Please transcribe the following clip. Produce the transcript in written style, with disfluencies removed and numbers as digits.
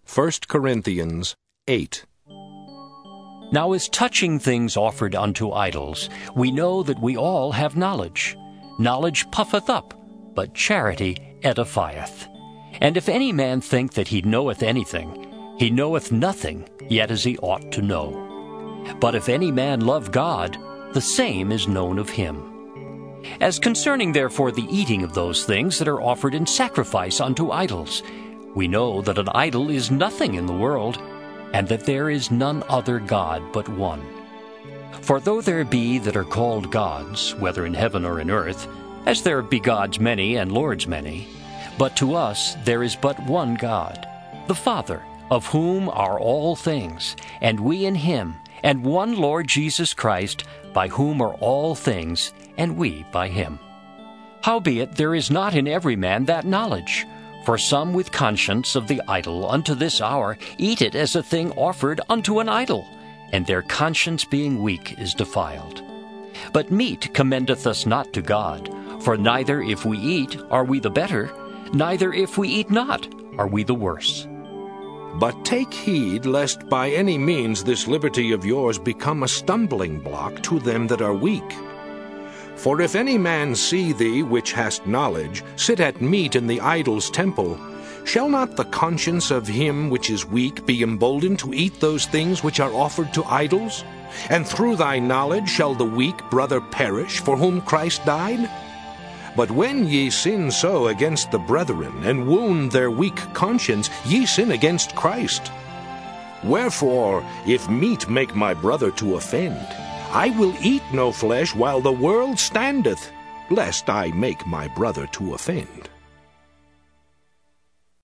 1 Corinthians 8. Now as touching things offered unto idols, we know that we all have knowledge. Knowledge puffeth up, but charity edifieth. And if any man think that he knoweth anything, he knoweth nothing, yet as he ought to know. But if any man love God, the same is known of him. As concerning therefore the eating of those things that are offered in sacrifice unto idols, we know that an idol is nothing in the world, and that there is none other God but one. For though there be that are called gods, whether in heaven or in earth, as there be gods many and lords many, but to us there is but one God, the Father, of whom are all things, and we in him, and one Lord Jesus Christ, by whom are all things, and we by him. Howbeit there is not in every man that knowledge. For some with conscience of the idol unto this hour eat it as a thing offered unto an idol, and their conscience being weak is defiled. But meat commendeth us not to God, for neither if we eat are we the better, neither if we eat not are we the worse. But take heed lest by any means this liberty of yours become a stumbling block to them that are weak. For if any man see thee, which hast knowledge, sit at meat in the idol's temple, shall not the conscience of him which is weak be emboldened to eat those things which are offered to idols? And through thy knowledge shall the weak brother perish, for whom Christ died? But when ye sin so against the brethren, and wound their weak conscience, ye sin against Christ. Wherefore, if meat make my brother to offend, I will eat no flesh while the world standeth, lest I make my brother to offend.